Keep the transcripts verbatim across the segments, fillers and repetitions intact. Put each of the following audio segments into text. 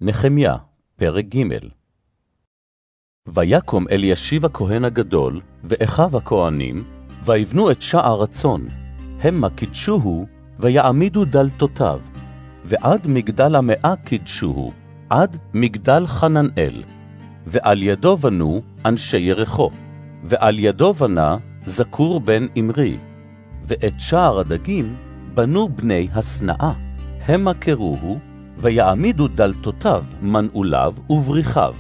נחמיה, פרק ג'. ויקום אלישיב הכהן הגדול, ואחיו הכהנים, ויבנו את שער הצאן, המה קידשוהו, ויעמידו דלתותיו, ועד מגדל המאה קידשוהו, עד מגדל חננאל, ועל ידו בנו אנשי ירחו, ועל ידו בנה זכור בן אמרי, ואת שער הדגים בנו בני הסנאה, המה קרוהו, ויעמידו דלתותיו מנעוליו ובריחיו,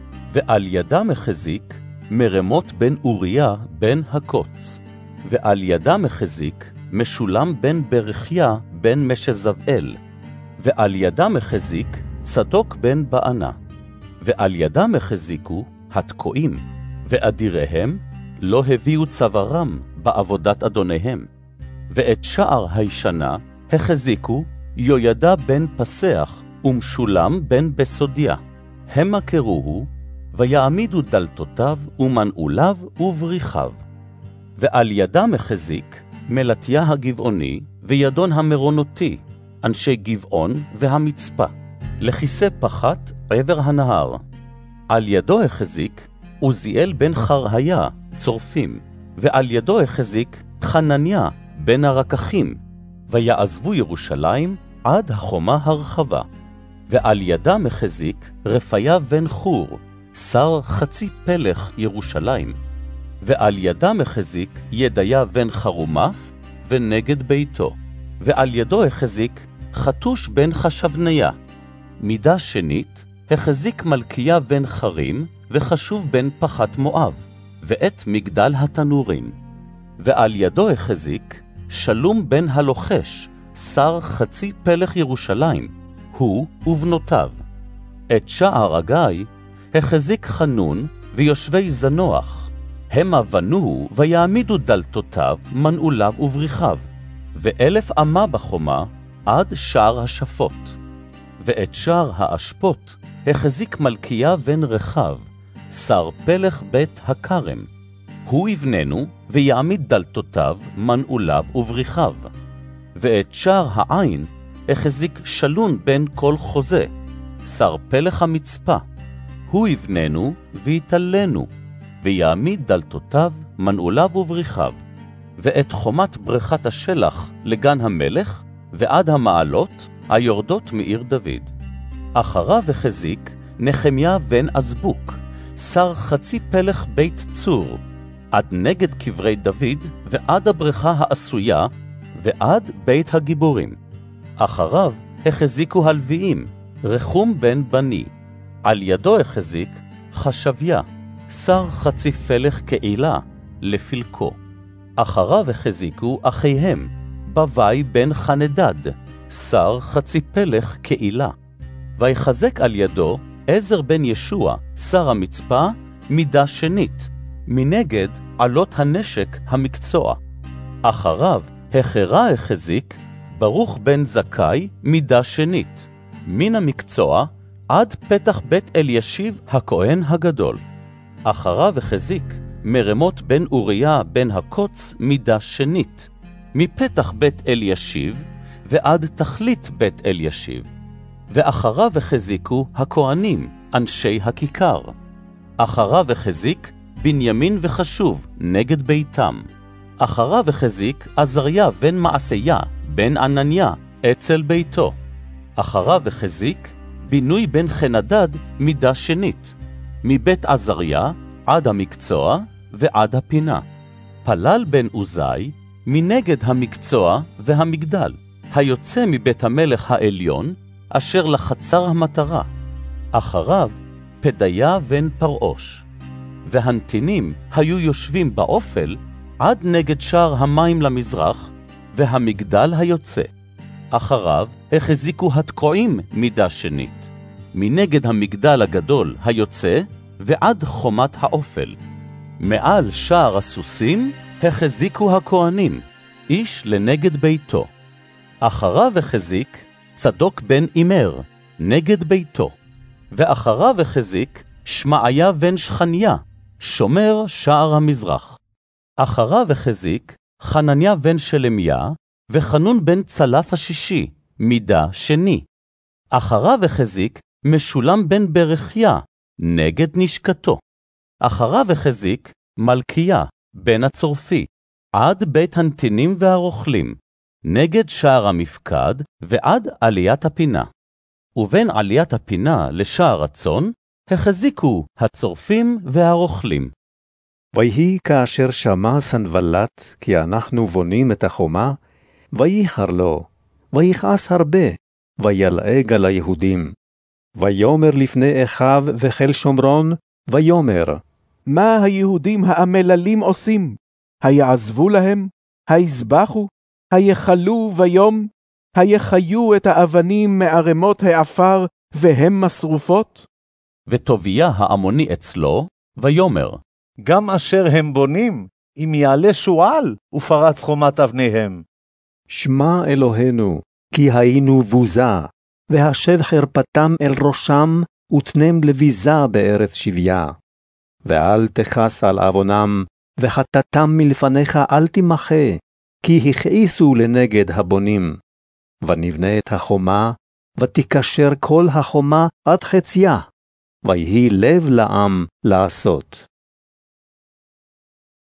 ועל ידם החזיק מרמות בן אוריה בן הקוץ, ועל ידם החזיק משולם בן ברכיה בן משזבאל, ועל ידם החזיק צדוק בן בענה, ועל ידם החזיקו התקועים, ואדיריהם לא הביאו צווארם בעבודת אדוניהם, ואת שער הישנה החזיקו יהוידע בן פסח ומשולם בן בסודיה, המה קרוהו, ויעמידו דלתותיו ומנעוליו ובריחיו. ועל ידם החזיק מלטיה הגבעוני וידון המרונותי, אנשי גבעון והמצפה, לכיסא פחת עבר הנהר. על ידו החזיק עוזיאל בן חרהיה צורפים, ועל ידו החזיק חנניה בן הרקחים, ויעזבו ירושלים עד החומה הרחבה. ועל ידם החזיק רפיה בן חור, שר חצי פלך ירושלים, ועל ידם החזיק ידיה בן חרומף ונגד ביתו, ועל ידו החזיק חתוש בן חשבניה. מידה שנית החזיק מלכיה בן חרים וחשוב בן פחת מואב, ואת מגדל התנורים. ועל ידו החזיק שלום בן הלוחש, שר חצי פלך ירושלים, הוא ובנותיו. את שער הגיא החזיק חנון ויושבי זנוח, המה בנוהו ויעמידו דלתותיו מנעוליו ובריחיו, ואלף אמה בחומה עד שער השפות. ואת שער האשפות החזיק מלכיה בן רחב, שר פלך בית הכרם, הוא יבננו ויעמיד דלתותיו מנעוליו ובריחיו. ואת שער העין החזיק שלון בן כל חוזה, שר פלך המצפה, הוא יבננו ויתלנו, ויעמיד דלתותיו מנעוליו ובריחיו. ואת חומת בריכת השלח לגן המלך, ועד המעלות היורדות מעיר דוד. אחריו החזיק נחמיה בן עזבוק, שר חצי פלך בית צור, עד נגד קברי דוד, ועד הבריכה העשויה, ועד בית הגיבורים. אחריו החזיקו הלוויים, רחום בן בני, על ידו החזיק חשביה, שר חצי פלך קהילה, לפלקו. אחריו החזיקו אחיהם, בוואי בן חנדד, שר חצי פלך קהילה. ויחזק על ידו עזר בן ישוע, שר המצפה, מידה שנית, מנגד עלות הנשק המקצוע. אחריו החרה החזיק ברוך בן זכאי, מידה שנית, מן המקצוע עד פתח בית אלישיב הכהן הגדול. אחריו החזיק מרמות בן אוריה בן הקוץ, מידה שנית, מפתח בית אלישיב ועד תכלית בית אלישיב. ואחריו החזיקו הכהנים, אנשי הכיכר. אחריו החזיק בנימין וחשוב נגד ביתם. אחריו החזיק עזריה בן מעשיה בן ענניה אצל ביתו. אחריו החזיק בינוי בן חנדד, מידה שנית, מבית עזריה עד המקצוע ועד הפינה. פלל בן עוזי מנגד המקצוע והמגדל, היוצא מבית המלך העליון, אשר לחצר המטרה. אחריו פדיה בן פרעוש. והנתינים היו יושבים באופל עד נגד שער המים למזרח, והמגדל היוצא. אחריו החזיקו התקועים מידה שנית, מנגד המגדל הגדול היוצא ועד חומת האופל. מעל שער הסוסים החזיקו הכהנים, איש לנגד ביתו. אחריו החזיק צדוק בן אימר, נגד ביתו. ואחריו החזיק שמעיה בן שכניה, שומר שער המזרח. אחריו החזיק חנניה בן שלמיה, וחנון בן צלף השישי, מידה שני. אחריו החזיק משולם בן ברכיה, נגד נשקתו. אחריו החזיק מלכיה, בן הצורפי, עד בית הנתינים והרוכלים, נגד שער המפקד ועד עליית הפינה. ובין עליית הפינה לשער הצאן, החזיקו הצורפים והרוכלים. ויהי כאשר שמע סנבלט כי אנחנו בונים את החומה, וייחר לו, ויכעס הרבה, וילעג על היהודים. ויאמר לפני אחיו וחיל שומרון, ויאמר, מה היהודים האמללים עושים? היעזבו להם? היזבחו? היחלו ביום? היחיו את האבנים מערמות העפר והם משרופות? וטוביה העמוני אצלו, ויאמר, גם אשר הם בונים, אם יעלה שועל ופרץ חומת אבניהם. שמע אלוהינו, כי היינו בוזה, והשב חרפתם אל ראשם, ותנם לביזה בארץ שביה. ואל תכס על עוונם, וחטאתם מלפניך אל תמחה, כי הכעיסו לנגד הבונים. ונבנה את החומה, ותקשר כל החומה עד חציה, ויהי לב לעם לעשות.